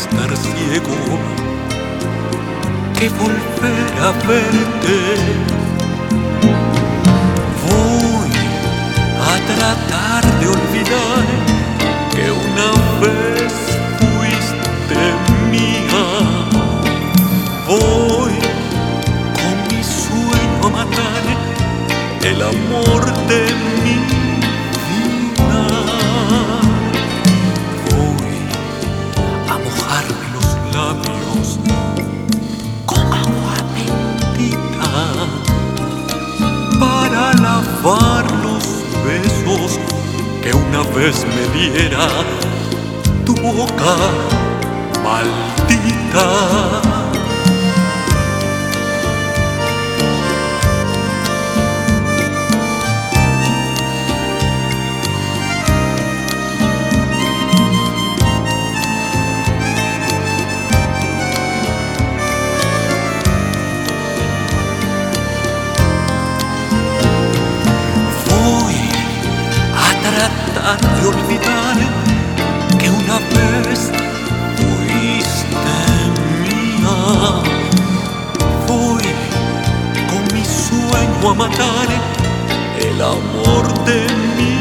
estar ciego que volver a verte. Voy a tratar de olvidar que una vez fuiste mía. Voy con mi sueño a matar el amor de mi vida. Voy a mojarme los labios con agua bendita para lavar los besos que una vez me diera tu boca maldita. Tratar de olvidar que una vez fuiste mía. Voy con mi sueño a matar el amor de mi